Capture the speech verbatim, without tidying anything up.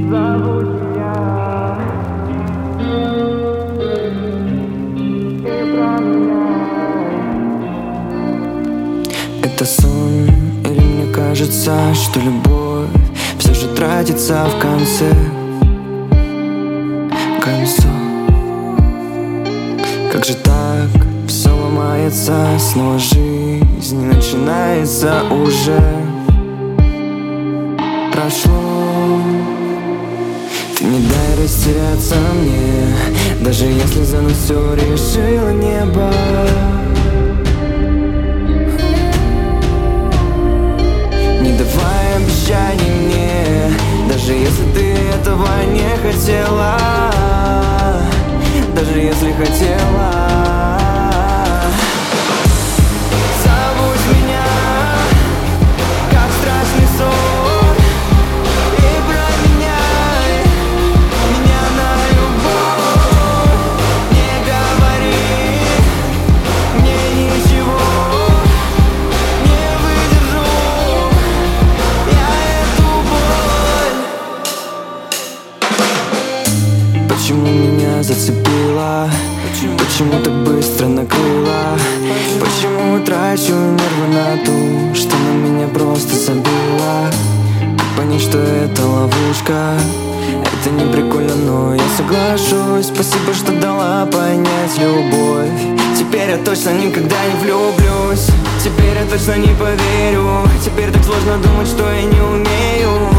Забудь меня и про меня. Это сон или мне кажется, что любовь все же тратится в конце концов? Как же так? Все ломается, снова жизнь не начинается уже. Прошло. Ты не дай растеряться мне, даже если за нас все решило небо. Не давай обещаний мне, даже если ты этого не хотела, даже если хотела. Забудь меня, как страшный сон, и променяй меня на любовь. Не говори мне ничего, не выдержу я эту боль. Почему меня зацепило? Почему так быстро накрыло? Почему трачу нервы на то, что на меня просто забило? Как понять, что это ловушка? Это не прикольно, но я соглашусь. Спасибо, что дала понять любовь. Теперь я точно никогда не влюблюсь. Теперь я точно не поверю. Теперь так сложно думать, что я не умею.